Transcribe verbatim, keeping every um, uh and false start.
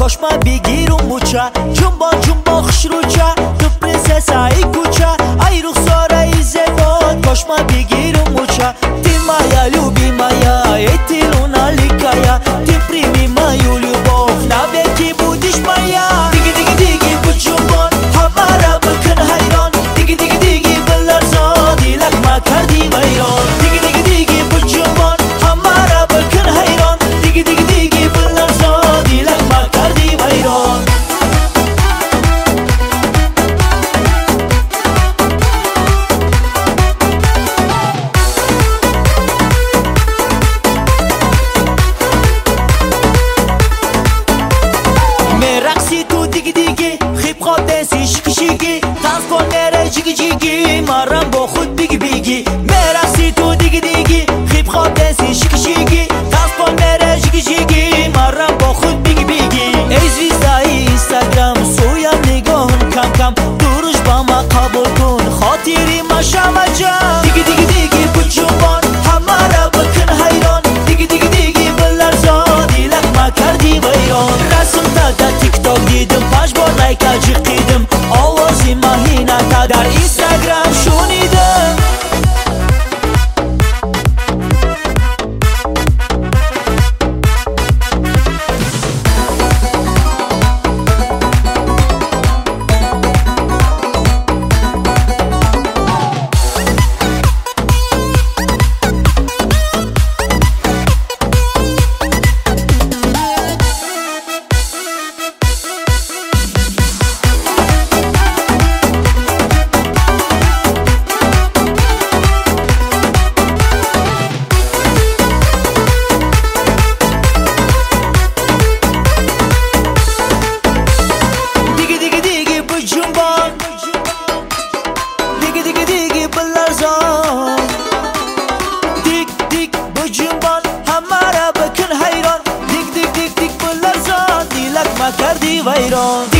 کاش ما بگیرم موچه جنبا جنبا خوش روچه تو پرنسس ای کوچه ای رخسار ای زباد کاش ما بگیرم موچه تی مایا لوبی مایا ای تی لونا لیکایا تی پریمی مایو любов навеки будешь моя دیگه دیگه دیگه بود جنبان همه را بکن حیران دیگه دیگه دیگه بلرزان دیلک ما کردی ویران دیگه دیگه دیگه بود جنبان همه را بکن حیران دیگه دیگه دیگه بلرزان دیلک ما کردی ویران رقصی تو دیگه دیگه خیب خواب دنسی شکی شکی تنس کن میره جیگی جیگی مارم با خود بیگی بیگی مرقصی تو دیگه دیگه خیب خواب دنسی شکی شکی تنس کن میره جیگی جیگی مارم با خود بیگی بیگی ای زویزدای اینستاگرام سویم نگاهن کم کم دروش با ما قبول کن خاطری ما شما جان دیگه دیگه دیگه بود جنبان همه را بکن حیران دیگه دیگه دیگه بلرزان دیلک ما کردی ویران رسم تا تیک تاک دیدم پنج بار لایک اجیقیدم آوازی ماهینا تا در اینستاگرام شونیدم کردی ویران